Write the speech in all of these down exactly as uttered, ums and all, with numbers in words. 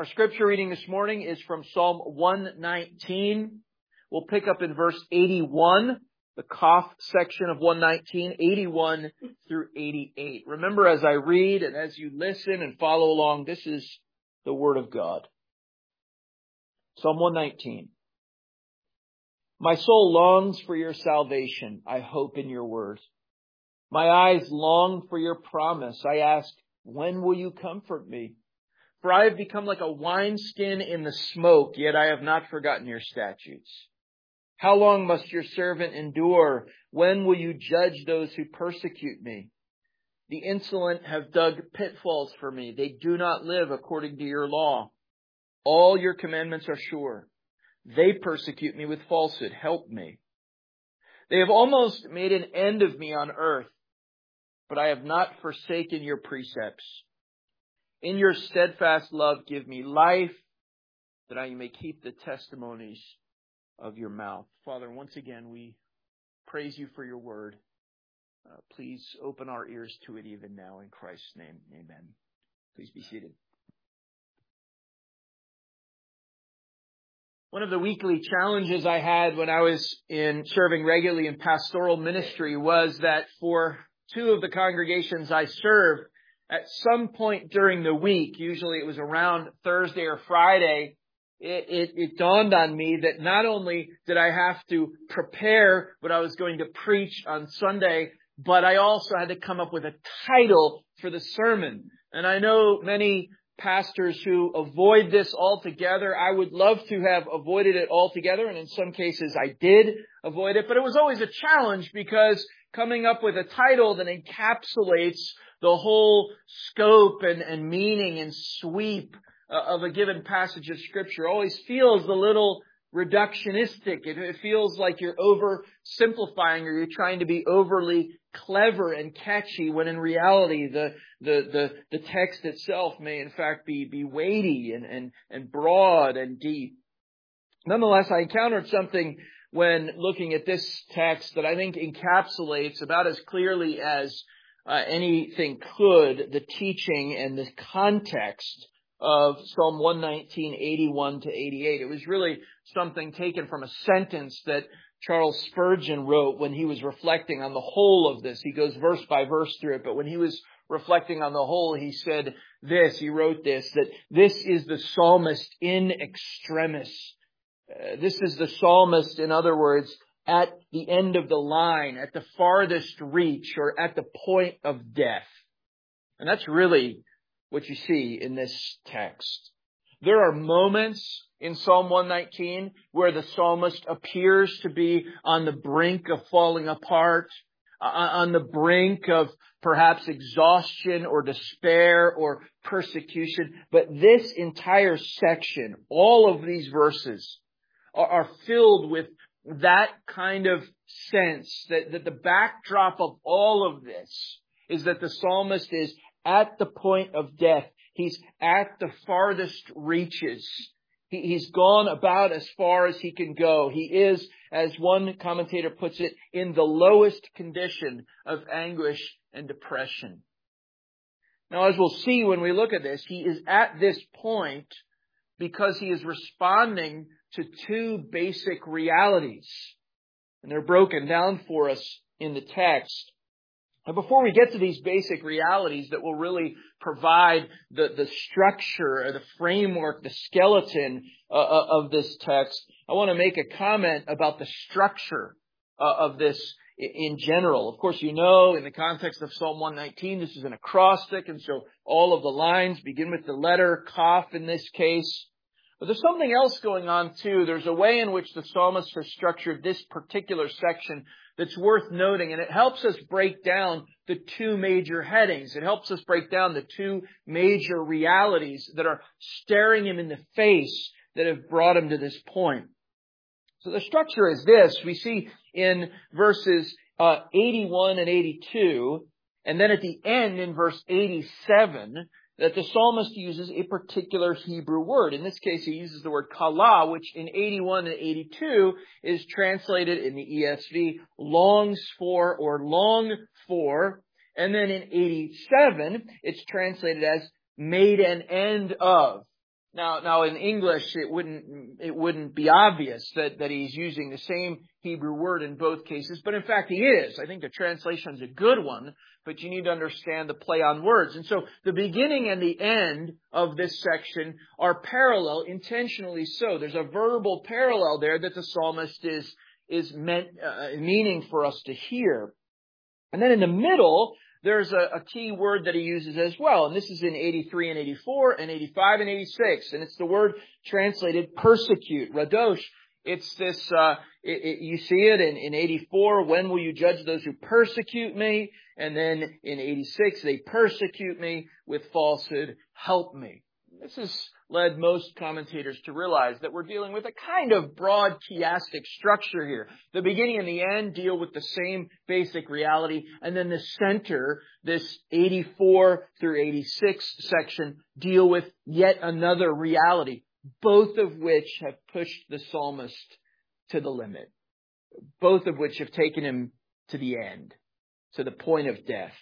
Our scripture reading this morning is from Psalm one nineteen. We'll pick up in verse eighty-one, the Kaf section of one nineteen, eighty-one through eighty-eight. Remember, as I read and as you listen and follow along, this is the Word of God. Psalm one nineteen. My soul longs for your salvation. I hope in your word. My eyes long for your promise. I ask, when will you comfort me? For I have become like a wineskin in the smoke, yet I have not forgotten your statutes. How long must your servant endure? When will you judge those who persecute me? The insolent have dug pitfalls for me. They do not live according to your law. All your commandments are sure. They persecute me with falsehood. Help me. They have almost made an end of me on earth, but I have not forsaken your precepts. In your steadfast love, give me life, that I may keep the testimonies of your mouth. Father, once again, we praise you for your word. Uh, please open our ears to it even now. In Christ's name, amen. Please be seated. One of the weekly challenges I had when I was in serving regularly in pastoral ministry was that for two of the congregations I served, at some point during the week, usually it was around Thursday or Friday, it, it, it dawned on me that not only did I have to prepare what I was going to preach on Sunday, but I also had to come up with a title for the sermon. And I know many pastors who avoid this altogether. I would love to have avoided it altogether, and in some cases I did avoid it, but it was always a challenge because coming up with a title that encapsulates the whole scope and, and meaning and sweep uh, of a given passage of Scripture always feels a little reductionistic. It, it feels like you're oversimplifying or you're trying to be overly clever and catchy when in reality the the the, the text itself may in fact be, be weighty and, and, and broad and deep. Nonetheless, I encountered something when looking at this text that I think encapsulates about as clearly as uh, anything could the teaching and the context of Psalm one nineteen, eighty-one to eighty-eight. It was really something taken from a sentence that Charles Spurgeon wrote when he was reflecting on the whole of this. He goes verse by verse through it, but when he was reflecting on the whole, he said this, he wrote this, that this is the psalmist in extremis. Uh, this is the psalmist, in other words, at the end of the line, at the farthest reach, or at the point of death. And that's really what you see in this text. There are moments in Psalm one nineteen where the psalmist appears to be on the brink of falling apart, uh, on the brink of perhaps exhaustion or despair or persecution. But this entire section, all of these verses, are, are filled with that kind of sense that, that the backdrop of all of this is that the psalmist is at the point of death. He's at the farthest reaches. He, he's gone about as far as he can go. He is, as one commentator puts it, in the lowest condition of anguish and depression. Now, as we'll see when we look at this, he is at this point because he is responding to two basic realities. And they're broken down for us in the text. And before we get to these basic realities that will really provide the, the structure, or the framework, the skeleton uh, of this text, I want to make a comment about the structure uh, of this in general. Of course, you know, in the context of Psalm one nineteen, this is an acrostic, and so all of the lines begin with the letter Kaf in this case. But there's something else going on too. There's a way in which the psalmist has structured this particular section that's worth noting, and it helps us break down the two major headings. It helps us break down the two major realities that are staring him in the face that have brought him to this point. So the structure is this. We see in verses uh, eighty-one and eighty-two, and then at the end in verse eighty-seven, that the psalmist uses a particular Hebrew word. In this case, he uses the word kala, which in eighty-one and eighty-two is translated in the E S V, longs for or long for. And then in eighty-seven, it's translated as made an end of. Now, now in English, it wouldn't, it wouldn't be obvious that, that he's using the same Hebrew word in both cases, but in fact he is. I think the translation is a good one, but you need to understand the play on words. And so the beginning and the end of this section are parallel, intentionally so. There's a verbal parallel there that the psalmist is, is meant, uh, meaning for us to hear. And then in the middle, there's a, a key word that he uses as well. And this is in eighty-three and eighty-four and eighty-five and eighty-six. And it's the word translated persecute, radosh. It's this, uh, it, it, you see it in, in eighty-four, when will you judge those who persecute me? And then in eighty-six, they persecute me with falsehood, help me. This has led most commentators to realize that we're dealing with a kind of broad chiastic structure here. The beginning and the end deal with the same basic reality, and then the center, this eighty-four through eighty-six section, deal with yet another reality, both of which have pushed the psalmist to the limit, both of which have taken him to the end, to the point of death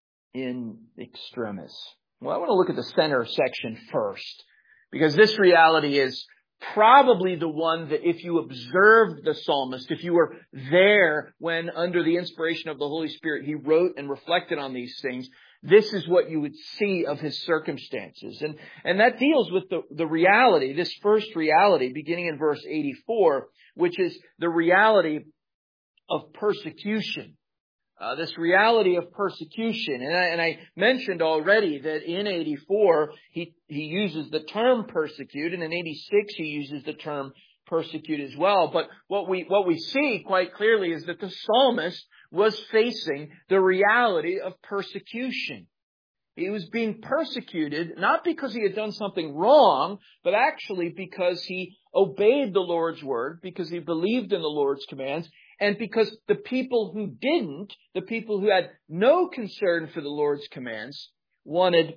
in extremis. Well, I want to look at the center section first, because this reality is probably the one that if you observed the psalmist, if you were there when under the inspiration of the Holy Spirit he wrote and reflected on these things, this is what you would see of his circumstances. And, and that deals with the, the reality, this first reality, beginning in verse eighty-four, which is the reality of persecution. Uh, this reality of persecution. And I, and I mentioned already that in eighty-four, he, he uses the term persecute, and in eighty-six, he uses the term persecute as well. But what we, what we see quite clearly is that the psalmist was facing the reality of persecution. He was being persecuted, not because he had done something wrong, but actually because he obeyed the Lord's word, because he believed in the Lord's commands, and because the people who didn't, the people who had no concern for the Lord's commands, wanted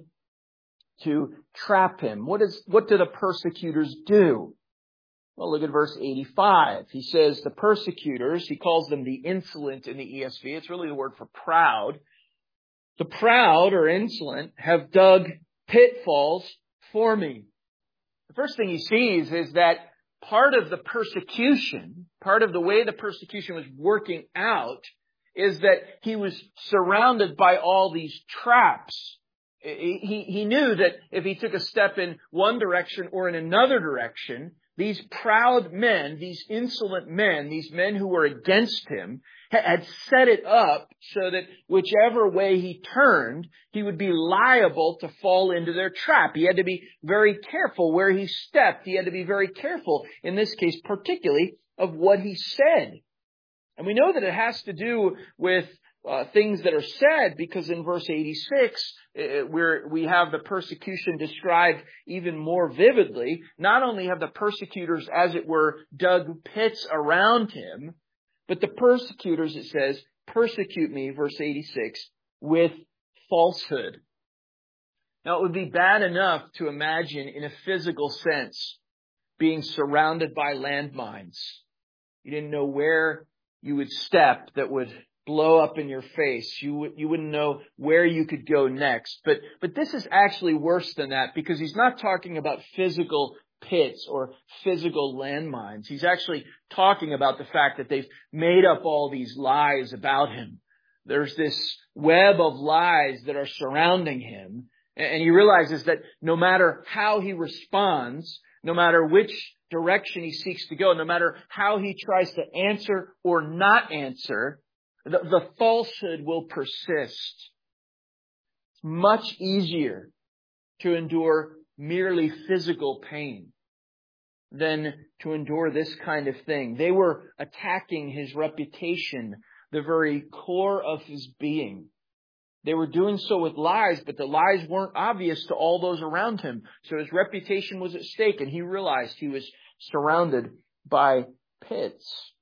to trap him. What is, what do the persecutors do? Well, look at verse eighty-five. He says the persecutors, he calls them the insolent in the E S V. It's really the word for proud. The proud or insolent have dug pitfalls for me. The first thing he sees is that part of the persecution, part of the way the persecution was working out, is that he was surrounded by all these traps. He, he knew that if he took a step in one direction or in another direction, these proud men, these insolent men, these men who were against him, had set it up so that whichever way he turned, he would be liable to fall into their trap. He had to be very careful where he stepped. He had to be very careful, in this case particularly, of what he said. And we know that it has to do with uh, things that are said, because in verse eighty-six, uh, where we have the persecution described even more vividly. Not only have the persecutors, as it were, dug pits around him, but the persecutors, it says, persecute me, verse eighty-six, with falsehood. Now, it would be bad enough to imagine in a physical sense being surrounded by landmines. You didn't know where you would step that would blow up in your face. You, you wouldn't know where you could go next. But, but this is actually worse than that, because he's not talking about physical pits or physical landmines. He's actually talking about the fact that they've made up all these lies about him. There's this web of lies that are surrounding him. And he realizes that no matter how he responds, no matter which direction he seeks to go, no matter how he tries to answer or not answer, the, the falsehood will persist. It's much easier to endure merely physical pain than to endure this kind of thing. They were attacking his reputation, the very core of his being. They were doing so with lies, but the lies weren't obvious to all those around him. So his reputation was at stake, and he realized he was surrounded by pits.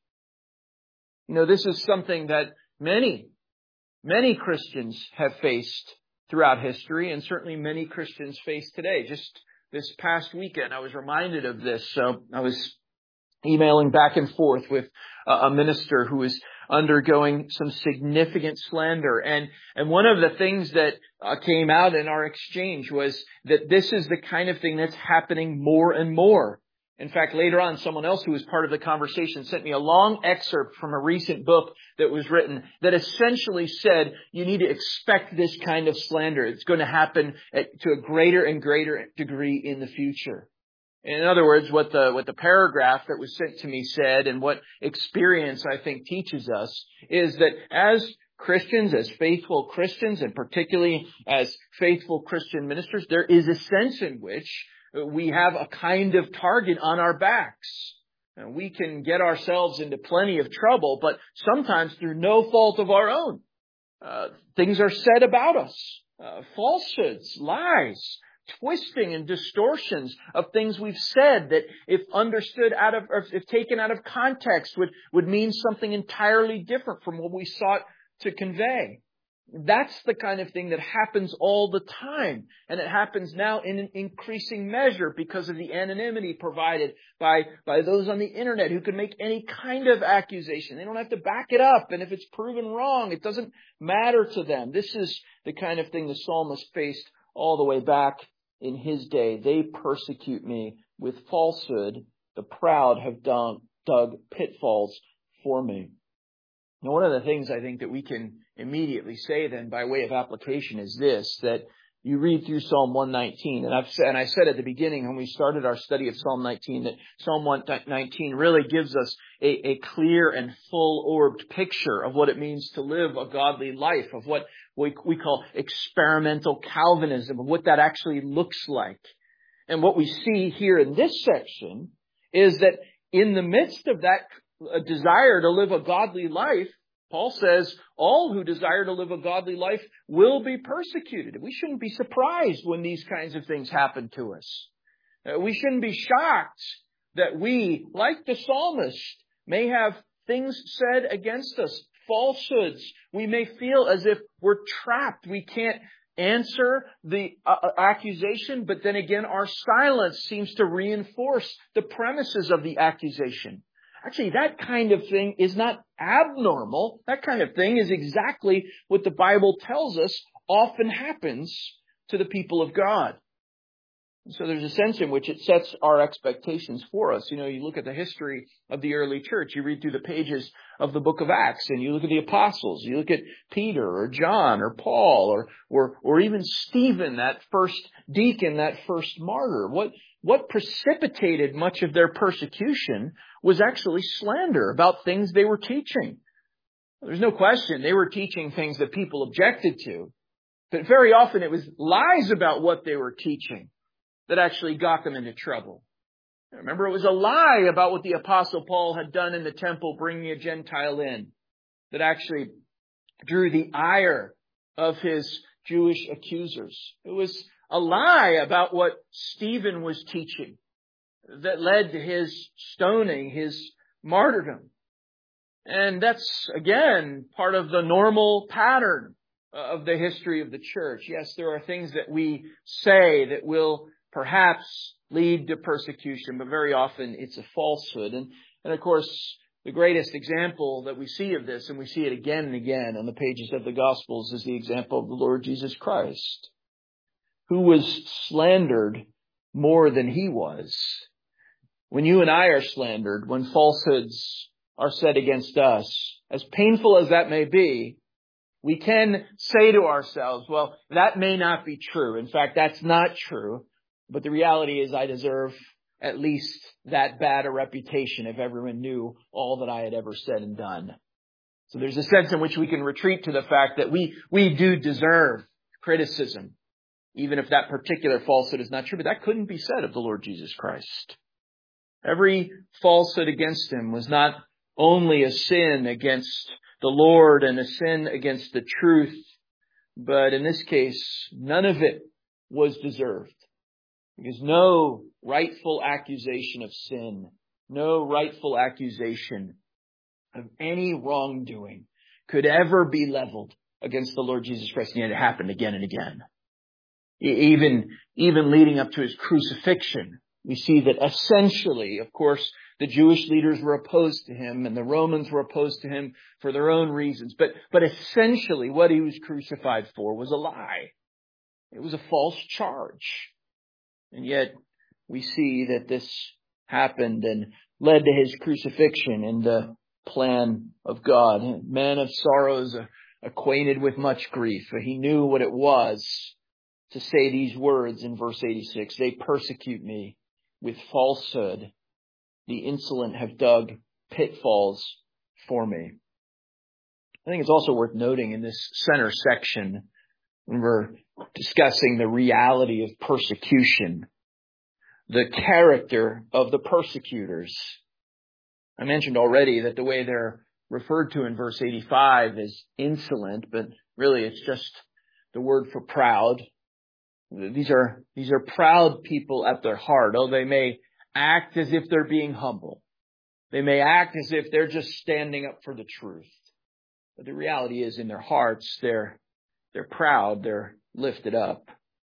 You know, this is something that many, many Christians have faced throughout history, and certainly many Christians face today. Just this past weekend, I was reminded of this. So I was emailing back and forth with a minister who was undergoing some significant slander. And, and one of the things that uh, came out in our exchange was that this is the kind of thing that's happening more and more. In fact, later on, someone else who was part of the conversation sent me a long excerpt from a recent book that was written that essentially said, you need to expect this kind of slander. It's going to happen at, to a greater and greater degree in the future. In other words, what the, what the paragraph that was sent to me said, and what experience I think teaches us, is that as Christians, as faithful Christians, and particularly as faithful Christian ministers, there is a sense in which we have a kind of target on our backs. And we can get ourselves into plenty of trouble, but sometimes through no fault of our own. Uh, things are said about us. Uh, falsehoods, lies, twisting and distortions of things we've said that if understood out of, or if taken out of context would, would mean something entirely different from what we sought to convey. That's the kind of thing that happens all the time. And it happens now in an increasing measure because of the anonymity provided by, by those on the internet who can make any kind of accusation. They don't have to back it up. And if it's proven wrong, it doesn't matter to them. This is the kind of thing the psalmist faced all the way back in his day. They persecute me with falsehood. The proud have dug, dug pitfalls for me. Now, one of the things I think that we can immediately say then by way of application is this, that you read through Psalm one nineteen, and I've said, and I said at the beginning when we started our study of Psalm nineteen, that Psalm one nineteen really gives us a, a clear and full-orbed picture of what it means to live a godly life, of what we, we call experimental Calvinism, of what that actually looks like. And what we see here in this section is that in the midst of that a desire to live a godly life, Paul says, all who desire to live a godly life will be persecuted. We shouldn't be surprised when these kinds of things happen to us. Uh, we shouldn't be shocked that we, like the psalmist, may have things said against us, falsehoods. We may feel as if we're trapped. We can't answer the uh, accusation, but then again, our silence seems to reinforce the premises of the accusation. Actually, that kind of thing is not abnormal. That kind of thing is exactly what the Bible tells us often happens to the people of God. And so there's a sense in which it sets our expectations for us. You know, you look at the history of the early church. You read through the pages of the book of Acts, and you look at the apostles. You look at Peter or John or Paul or or, or even Stephen, that first deacon, that first martyr. What What precipitated much of their persecution was actually slander about things they were teaching. There's no question they were teaching things that people objected to, but very often it was lies about what they were teaching that actually got them into trouble. Remember, it was a lie about what the Apostle Paul had done in the temple, bringing a Gentile in, that actually drew the ire of his Jewish accusers. It was a lie about what Stephen was teaching that led to his stoning, his martyrdom. And that's, again, part of the normal pattern of the history of the church. Yes, there are things that we say that will perhaps lead to persecution, but very often it's a falsehood. And, and of course, the greatest example that we see of this, and we see it again and again on the pages of the Gospels, is the example of the Lord Jesus Christ, who was slandered more than he was. When you and I are slandered, when falsehoods are said against us, as painful as that may be, we can say to ourselves, well, that may not be true. In fact, that's not true. But the reality is I deserve at least that bad a reputation if everyone knew all that I had ever said and done. So there's a sense in which we can retreat to the fact that we, we do deserve criticism, even if that particular falsehood is not true. But that couldn't be said of the Lord Jesus Christ. Every falsehood against him was not only a sin against the Lord and a sin against the truth, but in this case, none of it was deserved. Because no rightful accusation of sin, no rightful accusation of any wrongdoing could ever be leveled against the Lord Jesus Christ. And yet it happened again and again. Even, even leading up to his crucifixion, we see that essentially, of course, the Jewish leaders were opposed to him and the Romans were opposed to him for their own reasons. But, but essentially what he was crucified for was a lie. It was a false charge. And yet we see that this happened and led to his crucifixion in the plan of God. A man of sorrows, acquainted with much grief. He knew what it was to say these words in verse eighty-six. They persecute me with falsehood. The insolent have dug pitfalls for me. I think it's also worth noting in this center section, when we're discussing the reality of persecution, the character of the persecutors. I mentioned already that the way they're referred to in verse eighty-five is insolent, but really it's just the word for proud. These are, these are proud people at their heart. Oh, they may act as if they're being humble. They may act as if they're just standing up for the truth. But the reality is in their hearts, they're, they're proud, they're lifted up.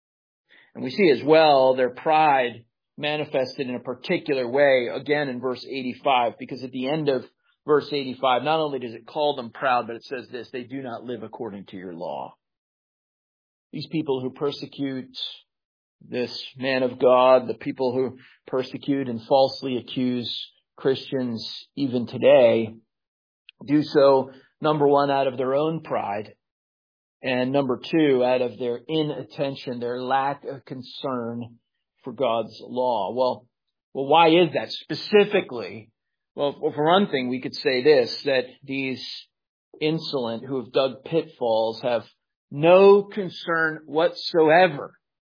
And we see as well their pride manifested in a particular way, again in verse eighty-five, because at the end of verse eighty-five, not only does it call them proud, but it says this: they do not live according to your law. These people who persecute this man of God, the people who persecute and falsely accuse Christians even today, do so, number one, out of their own pride, and number two, out of their inattention, their lack of concern for God's law. Well, well, why is that specifically? Well, for one thing, we could say this, that these insolent who have dug pitfalls have no concern whatsoever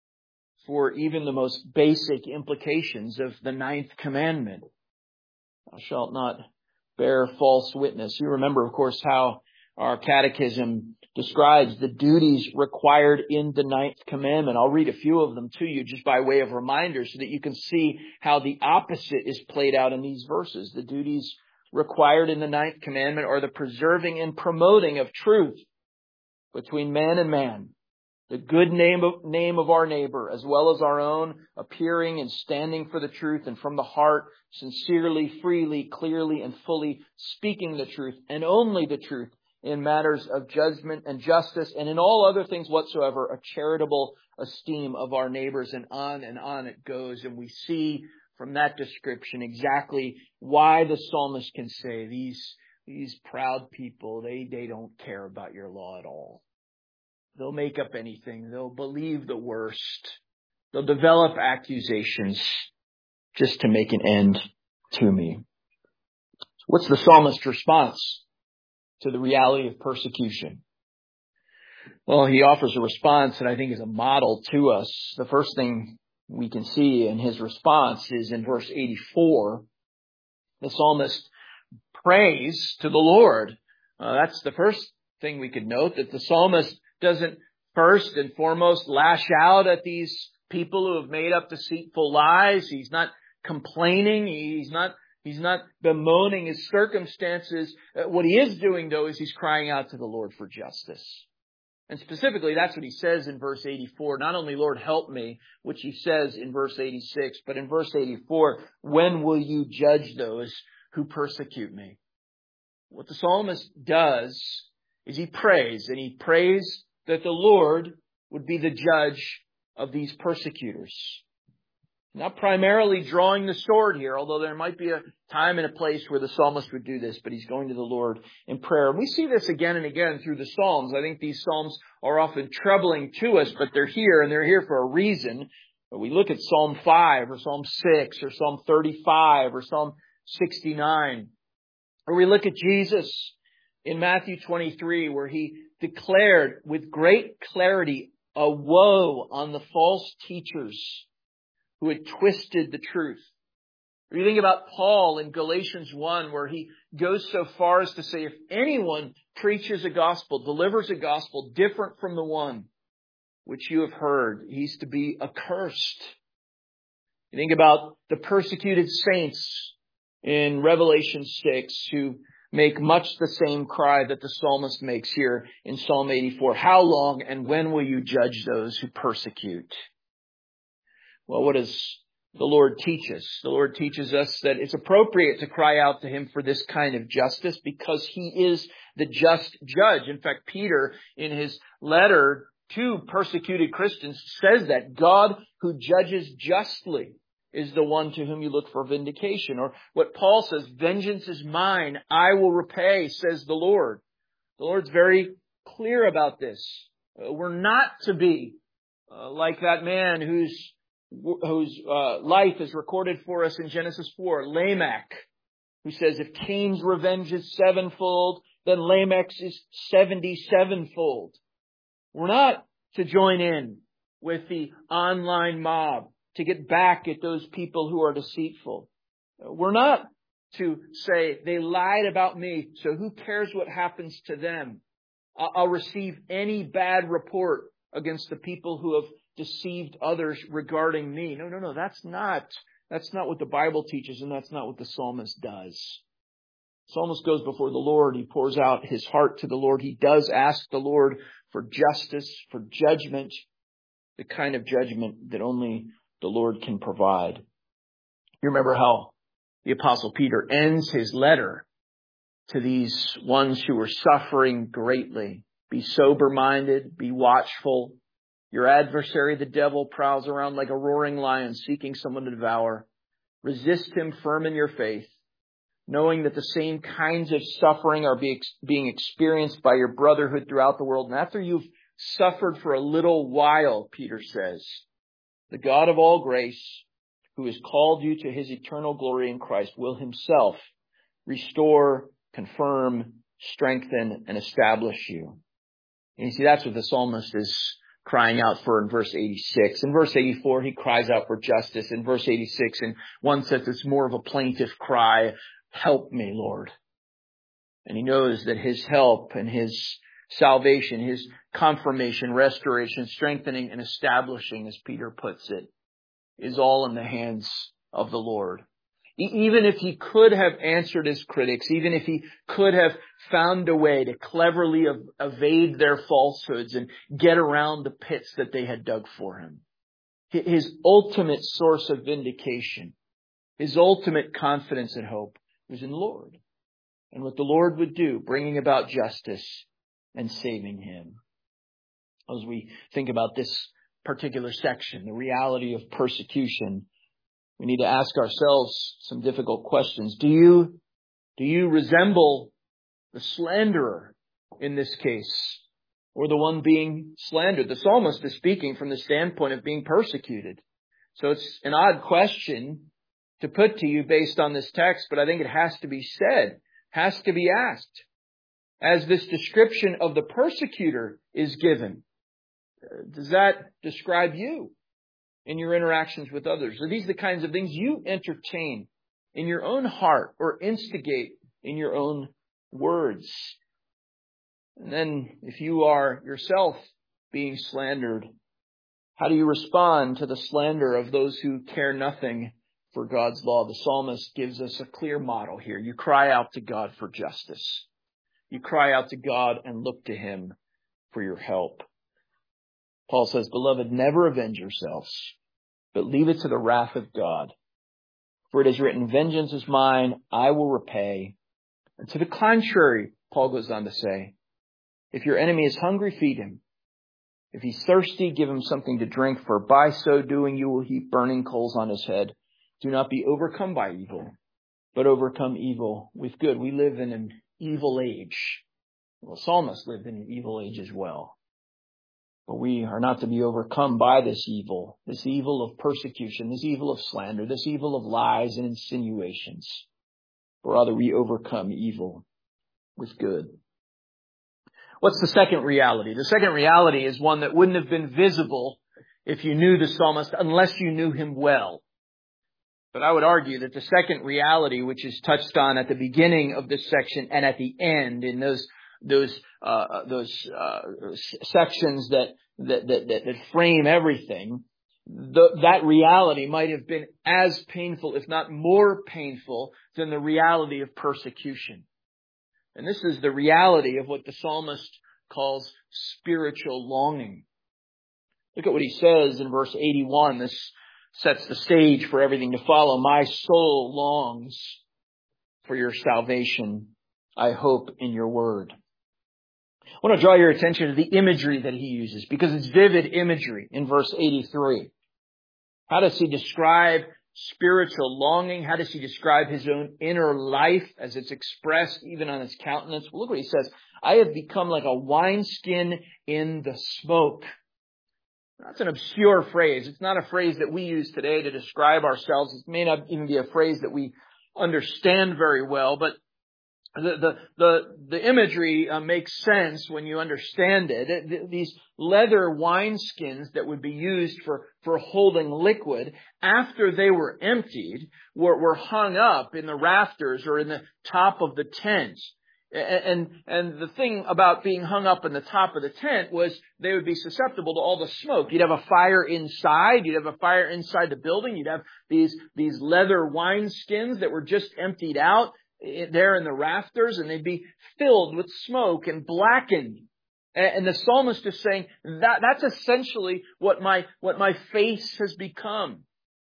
for even the most basic implications of the ninth commandment. Thou shalt not bear false witness. You remember, of course, how our catechism describes the duties required in the ninth commandment. I'll read a few of them to you just by way of reminder so that you can see how the opposite is played out in these verses. The duties required in the ninth commandment are the preserving and promoting of truth between man and man, the good name of, name of our neighbor as well as our own, appearing and standing for the truth and from the heart, sincerely, freely, clearly, and fully speaking the truth and only the truth in matters of judgment and justice, and in all other things whatsoever, a charitable esteem of our neighbors, and on and on it goes. And we see from that description exactly why the psalmist can say these, these proud people, they, they don't care about your law at all. They'll make up anything. They'll believe the worst. They'll develop accusations just to make an end to me. What's the psalmist's response to the reality of persecution? Well, he offers a response that I think is a model to us. The first thing we can see in his response is in verse eighty-four. The psalmist prays to the Lord. Uh, that's the first thing we could note, that the psalmist doesn't first and foremost lash out at these people who have made up deceitful lies. He's not complaining. He's not He's not bemoaning his circumstances. Uh, what he is doing, though, is he's crying out to the Lord for justice. And specifically, that's what he says in verse eighty-four. Not only, Lord, help me, which he says in verse eighty-six, but in verse eighty-four, when will you judge those who persecute me? What the psalmist does is he prays, and he prays that the Lord would be the judge of these persecutors. Not primarily drawing the sword here, although there might be a time and a place where the psalmist would do this, but he's going to the Lord in prayer. And we see this again and again through the Psalms. I think these Psalms are often troubling to us, but they're here, and they're here for a reason. But we look at Psalm five or Psalm six or Psalm thirty-five or Psalm sixty-nine. Or we look at Jesus in Matthew twenty-three, where he declared with great clarity a woe on the false teachers who had twisted the truth. Or you think about Paul in Galatians one, where he goes so far as to say, if anyone preaches a gospel, delivers a gospel different from the one which you have heard, he's to be accursed. You think about the persecuted saints in Revelation six, who make much the same cry that the psalmist makes here in Psalm eighty-four. How long and when will you judge those who persecute? Well, what does the Lord teaches. The Lord teaches us that it's appropriate to cry out to Him for this kind of justice because He is the just judge. In fact, Peter, in his letter to persecuted Christians, says that God who judges justly is the one to whom you look for vindication. Or what Paul says, vengeance is mine, I will repay, says the Lord. The Lord's very clear about this. Uh, we're not to be uh, like that man whose whose uh, life is recorded for us in Genesis four, Lamech, who says if Cain's revenge is sevenfold, then Lamech's is seventy-sevenfold. We're not to join in with the online mob to get back at those people who are deceitful. We're not to say, they lied about me, so who cares what happens to them? I'll receive any bad report against the people who have deceived others regarding me. No, no, no, that's not, that's not what the Bible teaches, and that's not what the psalmist does. The psalmist goes before the Lord. He pours out his heart to the Lord. He does ask the Lord for justice, for judgment, the kind of judgment that only the Lord can provide. You remember how the Apostle Peter ends his letter to these ones who are suffering greatly. Be sober-minded, be watchful. Your adversary, the devil, prowls around like a roaring lion seeking someone to devour. Resist him firm in your faith, knowing that the same kinds of suffering are being experienced by your brotherhood throughout the world. And after you've suffered for a little while, Peter says, the God of all grace, who has called you to His eternal glory in Christ, will Himself restore, confirm, strengthen, and establish you. And you see, that's what the psalmist is crying out for in verse eighty-six. In verse eighty-four, he cries out for justice. In verse eighty-six, in one sense, it's more of a plaintive cry, help me, Lord. And he knows that His help and His salvation, His confirmation, restoration, strengthening, and establishing, as Peter puts it, is all in the hands of the Lord. Even if he could have answered his critics, even if he could have found a way to cleverly evade their falsehoods and get around the pits that they had dug for him, his ultimate source of vindication, his ultimate confidence and hope was in the Lord and what the Lord would do, bringing about justice and saving him. As we think about this particular section, the reality of persecution, we need to ask ourselves some difficult questions. Do you, do you resemble the slanderer in this case, or the one being slandered? The psalmist is speaking from the standpoint of being persecuted. So it's an odd question to put to you based on this text, but I think it has to be said, has to be asked. As this description of the persecutor is given, does that describe you in your interactions with others? Are these the kinds of things you entertain in your own heart or instigate in your own words? And then if you are yourself being slandered, how do you respond to the slander of those who care nothing for God's law? The psalmist gives us a clear model here. You cry out to God for justice. You cry out to God and look to Him for your help. Paul says, beloved, never avenge yourselves, but leave it to the wrath of God. For it is written, vengeance is mine, I will repay. And to the contrary, Paul goes on to say, if your enemy is hungry, feed him. If he's thirsty, give him something to drink, for by so doing you will heap burning coals on his head. Do not be overcome by evil, but overcome evil with good. We live in an evil age. Well, the psalmist lived in an evil age as well. But we are not to be overcome by this evil, this evil of persecution, this evil of slander, this evil of lies and insinuations. But rather we overcome evil with good. What's the second reality? The second reality is one that wouldn't have been visible if you knew the psalmist, unless you knew him well. But I would argue that the second reality, which is touched on at the beginning of this section and at the end in those those uh, those uh, sections that that, that that that frame everything, the, that reality might have been as painful, if not more painful, than the reality of persecution. And this is the reality of what the psalmist calls spiritual longing. Look at what he says in verse eighty-one, this sets the stage for everything to follow. My soul longs for your salvation. I hope in your word. I want to draw your attention to the imagery that he uses, because it's vivid imagery in verse eighty-three. How does he describe spiritual longing? How does he describe his own inner life as it's expressed even on his countenance? Well, look what he says. I have become like a wineskin in the smoke. That's an obscure phrase. It's not a phrase that we use today to describe ourselves. It may not even be a phrase that we understand very well, but the the the, the imagery uh, makes sense when you understand it. it. These leather wineskins that would be used for, for holding liquid, after they were emptied, were, were hung up in the rafters or in the top of the tent. And, and the thing about being hung up in the top of the tent was they would be susceptible to all the smoke. You'd have a fire inside. You'd have a fire inside the building. You'd have these, these leather wineskins that were just emptied out there in the rafters, and they'd be filled with smoke and blackened. And the psalmist is saying that that's essentially what my, what my face has become.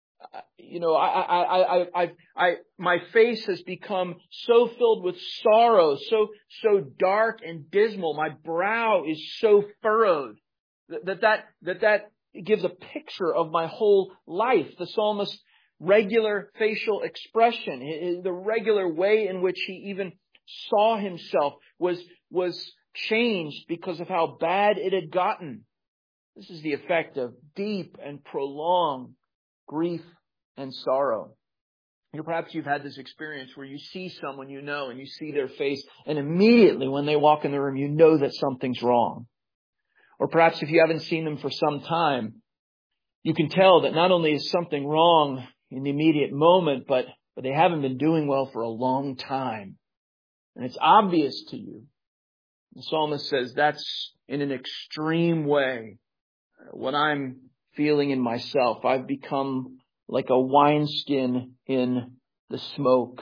You know, I, I, I, I, I, my face has become so filled with sorrow, so, so dark and dismal. My brow is so furrowed that that, that, that gives a picture of my whole life. The psalmist's regular facial expression, the regular way in which he even saw himself was, was changed because of how bad it had gotten. This is the effect of deep and prolonged grief and sorrow. You know, perhaps you've had this experience where you see someone you know and you see their face, and immediately when they walk in the room, you know that something's wrong. Or perhaps if you haven't seen them for some time, you can tell that not only is something wrong in the immediate moment, but, but they haven't been doing well for a long time. And it's obvious to you. The psalmist says that's in an extreme way what I'm feeling in myself. I've become like a wineskin in the smoke.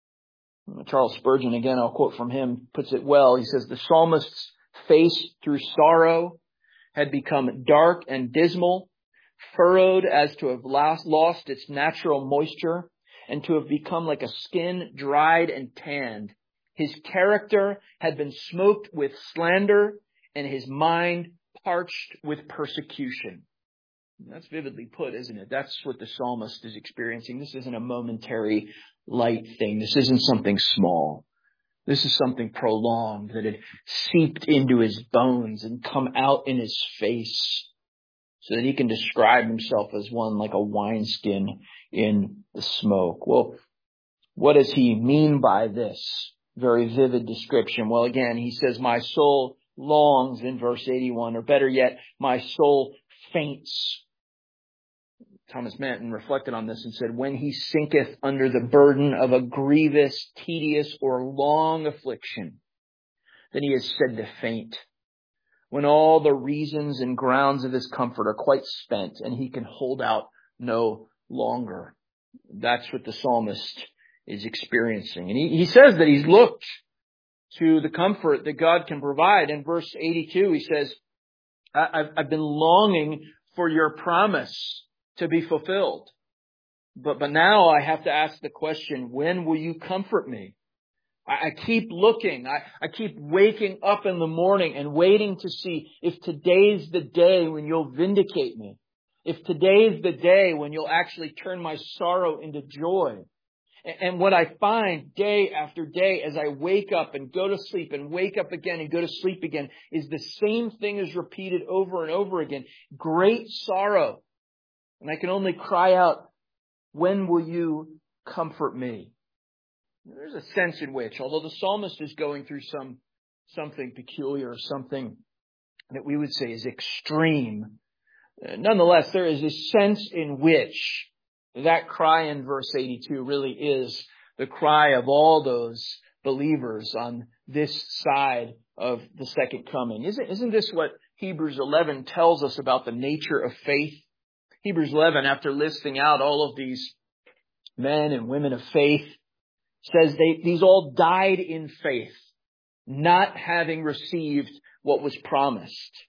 Charles Spurgeon, again, I'll quote from him, puts it well. He says, the psalmist's face through sorrow had become dark and dismal, furrowed as to have lost, lost its natural moisture, and to have become like a skin dried and tanned. His character had been smoked with slander, and his mind parched with persecution. That's vividly put, isn't it? That's what the psalmist is experiencing. This isn't a momentary light thing. This isn't something small. This is something prolonged that had seeped into his bones and come out in his face so that he can describe himself as one like a wineskin in the smoke. Well, what does he mean by this very vivid description? Well, again, he says, my soul longs in verse eighty-one, or better yet, my soul faints. Thomas Manton reflected on this and said, when he sinketh under the burden of a grievous, tedious, or long affliction, then he is said to faint. When all the reasons and grounds of his comfort are quite spent and he can hold out no longer. That's what the psalmist is experiencing. And he, he says that he's looked to the comfort that God can provide. In verse eighty-two, he says, I've, I've been longing for your promise to be fulfilled. But, but now I have to ask the question, when will you comfort me? I, I keep looking. I, I keep waking up in the morning and waiting to see if today's the day when you'll vindicate me. If today's the day when you'll actually turn my sorrow into joy. And, and what I find day after day as I wake up and go to sleep and wake up again and go to sleep again is the same thing is repeated over and over again. Great sorrow. And I can only cry out, when will you comfort me? There's a sense in which, although the psalmist is going through some something peculiar, something that we would say is extreme, nonetheless, there is a sense in which that cry in verse eighty-two really is the cry of all those believers on this side of the second coming. Isn't, isn't this what Hebrews eleven tells us about the nature of faith? Hebrews eleven, after listing out all of these men and women of faith, says they, these all died in faith, not having received what was promised.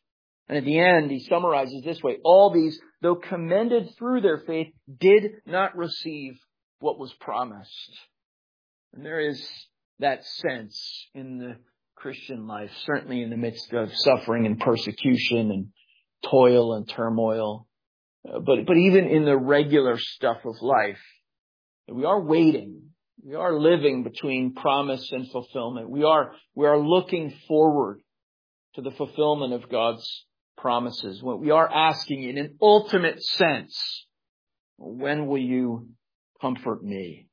And at the end, he summarizes this way: all these, though commended through their faith, did not receive what was promised. And there is that sense in the Christian life, certainly in the midst of suffering and persecution and toil and turmoil. Uh, but, but even in the regular stuff of life, we are waiting. We are living between promise and fulfillment. We are, we are looking forward to the fulfillment of God's promises. What we are asking in an ultimate sense, when will you comfort me?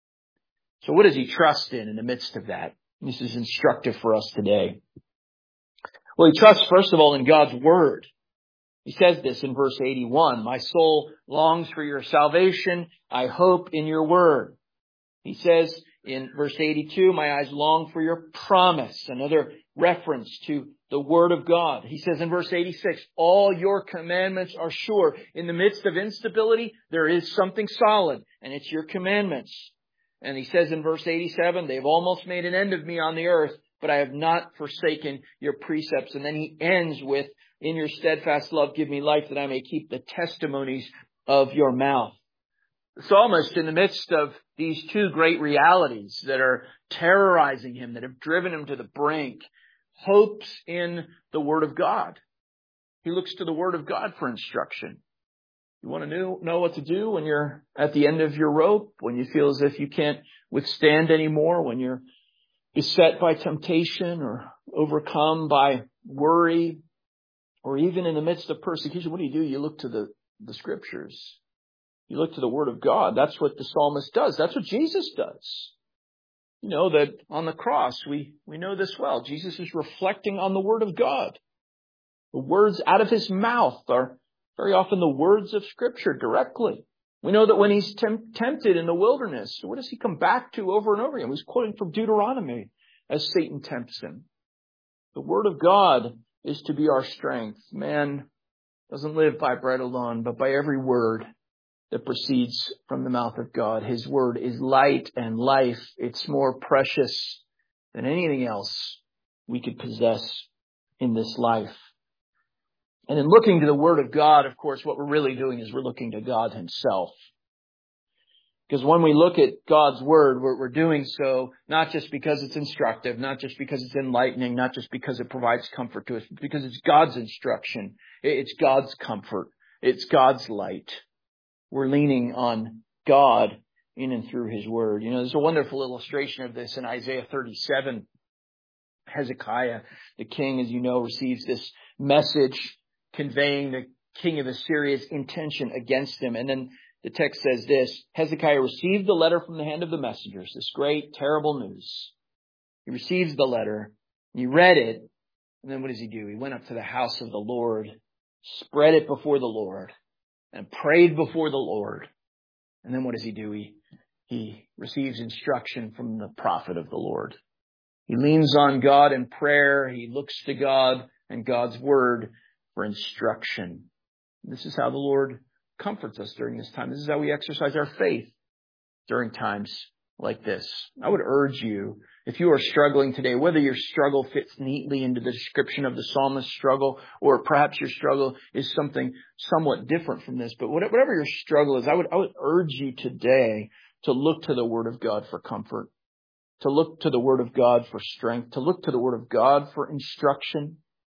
So what does he trust in in the midst of that? This is instructive for us today. Well, he trusts, first of all, in God's word. He says this in verse eighty-one, my soul longs for your salvation. I hope in your word. He says in verse eighty-two, my eyes long for your promise. Another reference to the word of God. He says in verse eighty-six, all your commandments are sure. In the midst of instability, there is something solid, and it's your commandments. And he says in verse eighty-seven, they've almost made an end of me on the earth, but I have not forsaken your precepts. And then he ends with, in your steadfast love, give me life that I may keep the testimonies of your mouth. The psalmist, in the midst of these two great realities that are terrorizing him, that have driven him to the brink, hopes in the word of God. He looks to the word of God for instruction. You want to know, know what to do when you're at the end of your rope, when you feel as if you can't withstand anymore, when you're beset by temptation or overcome by worry, or even in the midst of persecution. What do you do? You look to the, the scriptures. You look to the word of God. That's what the psalmist does. That's what Jesus does. You know that on the cross, we, we know this well. Jesus is reflecting on the word of God. The words out of his mouth are very often the words of scripture directly. We know that when he's temp- tempted in the wilderness, what does he come back to over and over again? He's quoting from Deuteronomy as Satan tempts him. The word of God is to be our strength. Man doesn't live by bread alone, but by every word that proceeds from the mouth of God. His word is light and life. It's more precious than anything else we could possess in this life. And in looking to the word of God, of course, what we're really doing is we're looking to God himself. Because when we look at God's word, we're, we're doing so not just because it's instructive, not just because it's enlightening, not just because it provides comfort to us, but because it's God's instruction. It's God's comfort. It's God's light. We're leaning on God in and through his word. You know, there's a wonderful illustration of this in Isaiah thirty-seven. Hezekiah, the king, as you know, receives this message conveying the king of Assyria's intention against him. And then the text says this: Hezekiah received the letter from the hand of the messengers, this great, terrible news. He receives the letter, he read it, and then what does he do? He went up to the house of the Lord, spread it before the Lord, and prayed before the Lord. And then what does he do? He, he receives instruction from the prophet of the Lord. He leans on God in prayer. He looks to God and God's word for instruction. This is how the Lord comforts us during this time. This is how we exercise our faith during times like this. I would urge you, if you are struggling today, whether your struggle fits neatly into the description of the psalmist's struggle, or perhaps your struggle is something somewhat different from this, but whatever your struggle is, I would, I would urge you today to look to the word of God for comfort, to look to the word of God for strength, to look to the word of God for instruction,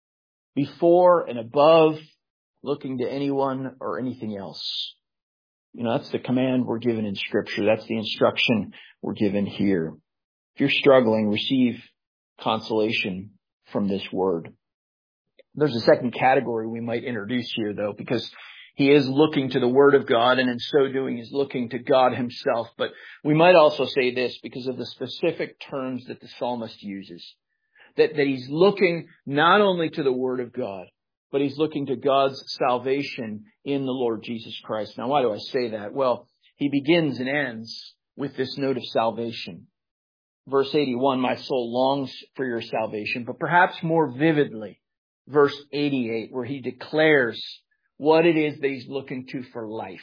before and above looking to anyone or anything else. You know, that's the command we're given in Scripture. That's the instruction we're given here. If you're struggling, receive consolation from this word. There's a second category we might introduce here, though, because he is looking to the word of God, and in so doing is looking to God himself. But we might also say this because of the specific terms that the psalmist uses. That, that he's looking not only to the word of God, but he's looking to God's salvation in the Lord Jesus Christ. Now, why do I say that? Well, he begins and ends with this note of salvation. Verse eighty-one, my soul longs for your salvation, but perhaps more vividly, verse eighty-eight, where he declares what it is that he's looking to for life.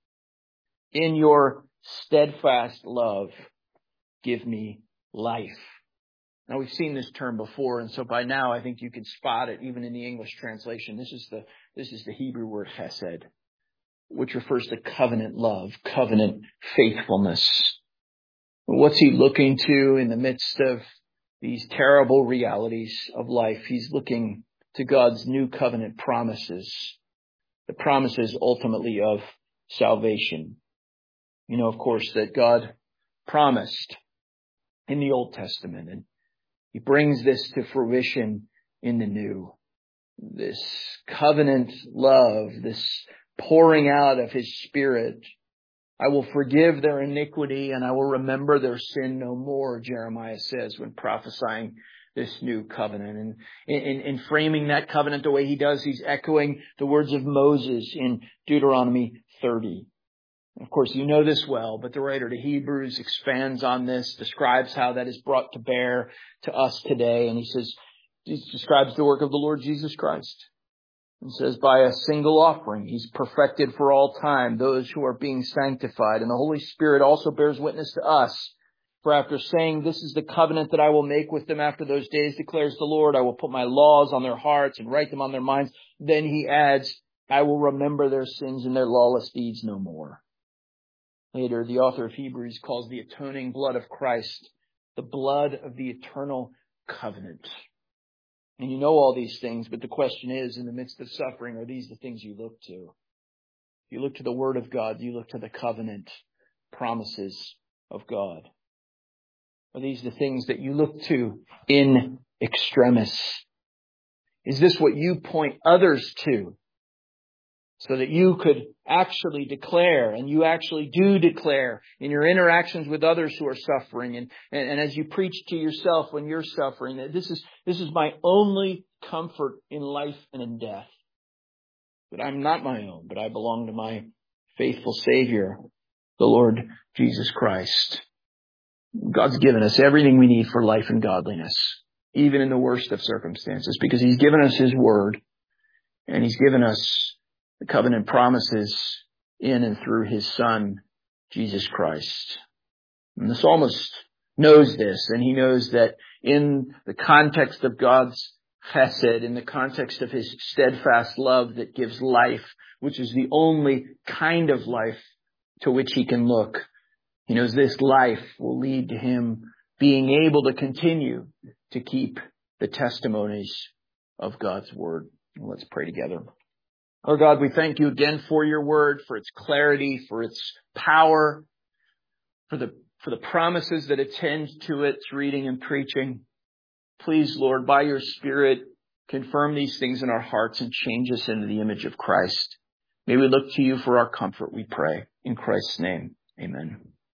In your steadfast love, give me life. Now, we've seen this term before, and so by now I think you can spot it even in the English translation. This is the, this is the Hebrew word chesed, which refers to covenant love, covenant faithfulness. What's he looking to in the midst of these terrible realities of life? He's looking to God's new covenant promises, the promises ultimately of salvation. You know, of course, that God promised in the Old Testament, and he brings this to fruition in the New. This covenant love, this pouring out of his Spirit. I will forgive their iniquity and I will remember their sin no more, Jeremiah says when prophesying this new covenant. And in, in framing that covenant the way he does, he's echoing the words of Moses in Deuteronomy thirty. Of course, you know this well, but the writer to Hebrews expands on this, describes how that is brought to bear to us today. And he says, he describes the work of the Lord Jesus Christ. And says, by a single offering, he's perfected for all time those who are being sanctified. And the Holy Spirit also bears witness to us. For after saying, this is the covenant that I will make with them after those days, declares the Lord, I will put my laws on their hearts and write them on their minds. Then he adds, I will remember their sins and their lawless deeds no more. Later, the author of Hebrews calls the atoning blood of Christ the blood of the eternal covenant. And you know all these things, but the question is, in the midst of suffering, are these the things you look to? You look to the Word of God. You look to the covenant promises of God. Are these the things that you look to in extremis? Is this what you point others to? So that you could actually declare, and you actually do declare in your interactions with others who are suffering, and, and, and as you preach to yourself when you're suffering, that this is, this is my only comfort in life and in death. That I'm not my own, but I belong to my faithful Savior, the Lord Jesus Christ. God's given us everything we need for life and godliness, even in the worst of circumstances, because He's given us His Word, and He's given us the covenant promises in and through His Son, Jesus Christ. And the psalmist knows this, and he knows that in the context of God's chesed, in the context of His steadfast love that gives life, which is the only kind of life to which he can look, he knows this life will lead to him being able to continue to keep the testimonies of God's Word. Let's pray together. Oh God, we thank you again for your word, for its clarity, for its power, for the, for the promises that attend to its reading and preaching. Please, Lord, by your Spirit, confirm these things in our hearts and change us into the image of Christ. May we look to you for our comfort, we pray. In Christ's name, amen.